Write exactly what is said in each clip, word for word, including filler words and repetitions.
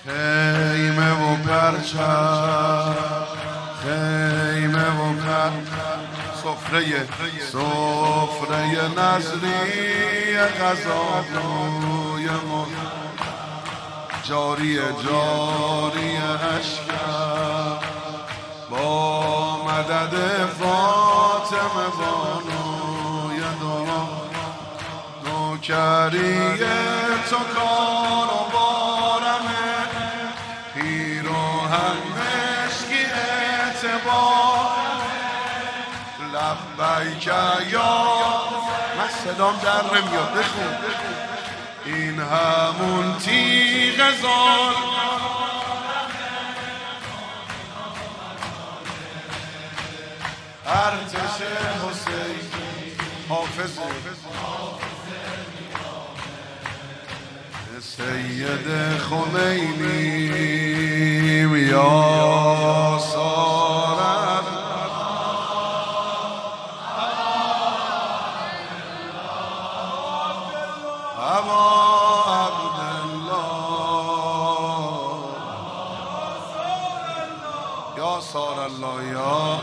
خیمه و پرچم، خیمه و پرچم، سفره سفره نظری غذاگوی ما، جاری جاری اشکم با مدد فاطمه بانوی دعا، نوکری تو کار و بارمه، پیراهن مشکی اعتبار، لبیک یا من صدام در نمیاد بخون، این همون تیغ زال ارتش حسین حافظ سید خمینی یا سارد ابا عبدالله یا سار الله یا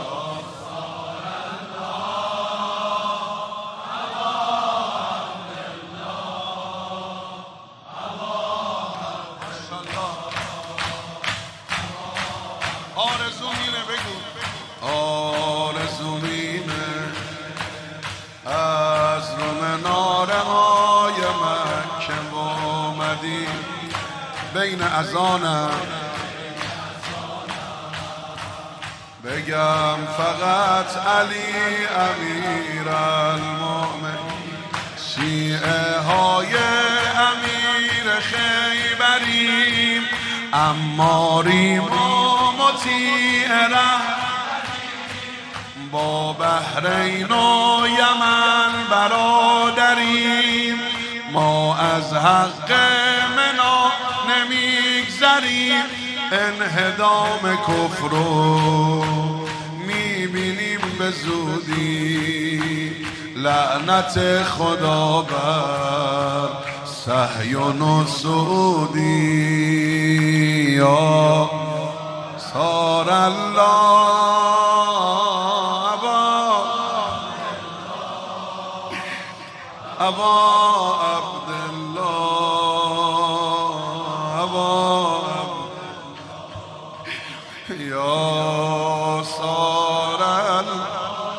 آرزومینه بگو آرزومینه از رو مناره های مکه و مدینه بین اذانم بگم فقط علی امیر المؤمن، شیعه های امیر خیبریم، اماریم و مطیع با بحرین و یمن برادریم، ما از حق منا نمیگذریم، انهدام کفر رو میبینیم به زودی، لعنت خدا بر صهیون و سعودی یا سار الله ابا ابا عبدالله ابا یا سار الله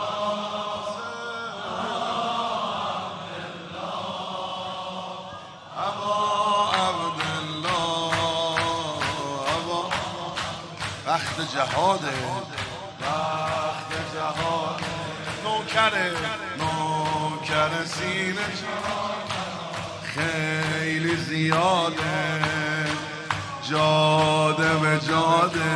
وقت جهاده وقت جهاده نوکره نوکر سینه خیلی زیاده، جاده به جاده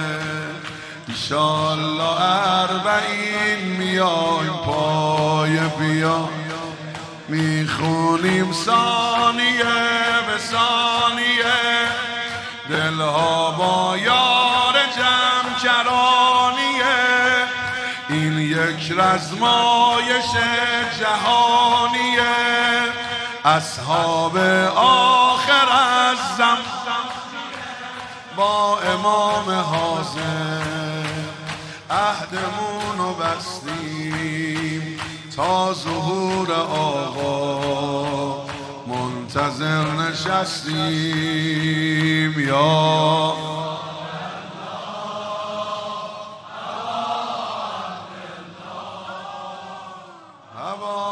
ایشالله اربعین میایم پای بیا، میخونیم ثانیه به ثانیه، دلها با یار جمع کرانیه، این یک رزمایش جهانیه، اصحاب آخر از زم با امام حاضر عهدمون رو بستیم، تا ظهور آقا منتظر نشستیم یا ابا